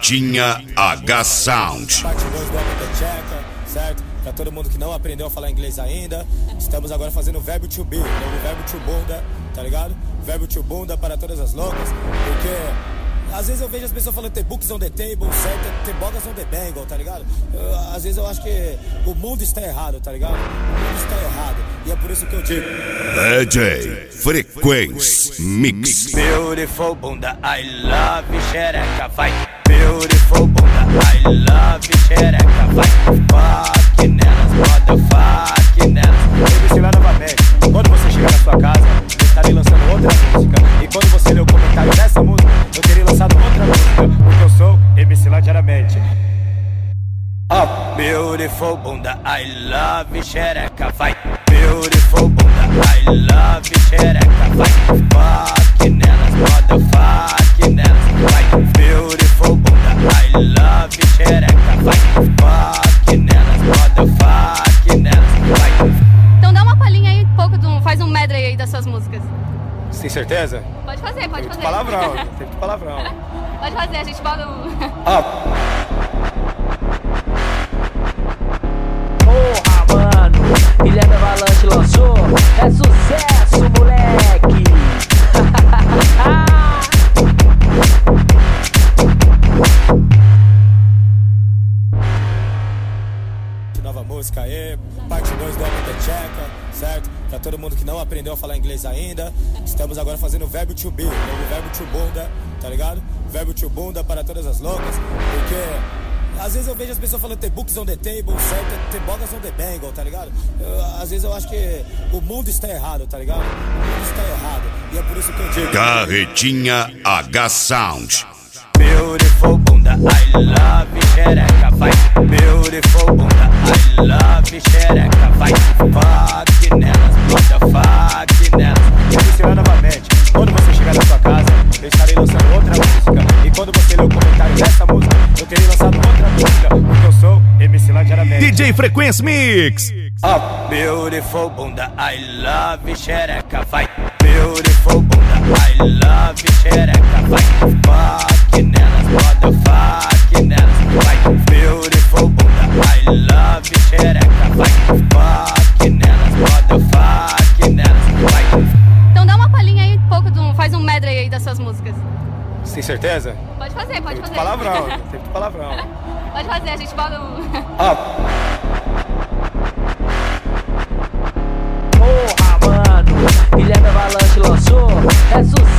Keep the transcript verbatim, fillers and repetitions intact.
Carretinha H Sound. Parte dois do álbum The Checker, certo? Pra todo mundo que não aprendeu a falar inglês ainda, estamos agora fazendo o verbo to be, o verbo to bunda, tá ligado? Verbo to bunda para todas as loucas, porque às vezes eu vejo as pessoas falando ter books on the table, certo? Ter bogas on the bangle, tá ligado? Eu, às vezes eu acho que o mundo está errado, tá ligado? O mundo está errado, e é por isso que eu digo D J Frequency Mix. Beautiful bunda, I love xereca, vai. Beautiful bunda, I love xereca, vai. Fuck nelas, motherfuck nelas. Eu disse lá novamente, quando você chegar na sua casa, eu estarei lançando outra música. E quando você ler o comentário dessa música, eu terei lançado outra música, porque eu sou M C lá diariamente. Oh, beautiful bunda, I love xereca, vai. Beautiful bunda, I love xereca, vai. Fuck nelas, motherfuck nelas, vai. Beautiful bunda, I love xereca, vai. Fuck nelas, motherfuck nelas, vai. Então dá uma palhinha aí, um pouco, do, faz um medley aí das suas músicas. Você tem certeza? Pode fazer, pode Tem muito fazer. palavrão, tem muito palavrão. Pode fazer, a gente bota o... Porra, mano, Guilherme Avalanche lançou, é sucesso, moleque. Nova música aí, parte dois do álbum The Checker, certo? Pra todo mundo que não aprendeu a falar inglês ainda, estamos agora fazendo o verbo to be, o verbo to bunda, tá ligado? Verbo to bunda para todas as loucas, porque às vezes eu vejo as pessoas falando ter books on the table, certo? Ter bogas on the bangle, tá ligado? Eu, às vezes eu acho que o mundo está errado, tá ligado? O mundo está errado, e é por isso que eu digo Carretinha H Sound. Beautiful bunda, I love xereca, vai. Beautiful bunda, I love xereca, vai. Fuck nelas, motherfuck nelas. Eu disse lá novamente, quando você chegar na sua casa, eu estarei lançando outra música. E quando você ler o comentário dessa música, eu terei lançado outra música, porque eu sou M C lá diariamente. D J Frequency Mix. Oh, beautiful bunda, I love xereca, vai. Beautiful bunda, I love xereca, vai. Fuck nelas, motherfuck nelas, vai. Beautiful bunda, I love xereca, vai. Fuck nelas, motherfuck nelas, vai. Então dá uma palhinha aí, um pouco, do, faz um medley aí das suas músicas. Você tem certeza? Pode fazer, pode Tem muito fazer. palavrão, tem muito palavrão. Pode fazer, a gente bota o... Porra, mano, Guilherme Avalanche lançou, é sucesso.